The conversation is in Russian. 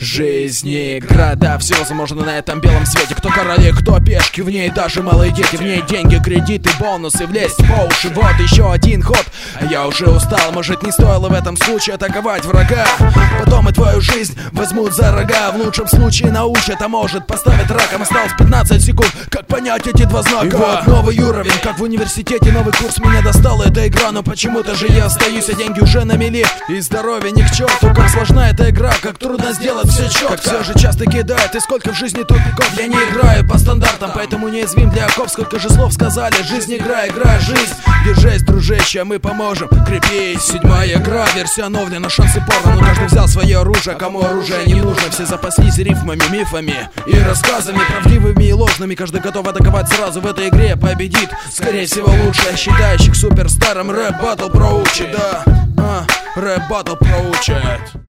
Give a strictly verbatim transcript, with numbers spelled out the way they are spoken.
жизни. Города, все возможно на этом белом свете. Кто короли, кто пешки, в ней даже малые дети. В ней деньги, кредиты, бонусы, влезть по уши. Вот еще один ход, а я уже устал. Может, не стоило в этом случае атаковать врага. Потом и твою жизнь возьмут за рога. В лучшем случае научат, а может поставят раком. Осталось пятнадцать секунд, как понять эти два знака. И вот новый уровень, как в университете. Новый курс, меня достала эта игра. Но почему-то же я остаюсь, а деньги уже на мели. И здоровье ни к черту, как сложна эта игра. Как трудно сделать все четко, как все же часто кидает. И сколько в жизни тупиков. Я не играю по стандартам, поэтому неуязвим для оков. Сколько же слов сказали, жизнь игра, игра, жизнь. Держись, дружище, мы поможем, крепись. Седьмая игра, версия обновлена, шансы порно. Но каждый взял свое оружие, кому оружие не нужно. Все запаслись рифмами, мифами и рассказами, правдивыми и ложными. Каждый готов атаковать сразу в этой игре, победит, скорее всего, лучше. Считающих суперстаром рэп-баттл проучит, да, а, рэп-баттл проучит.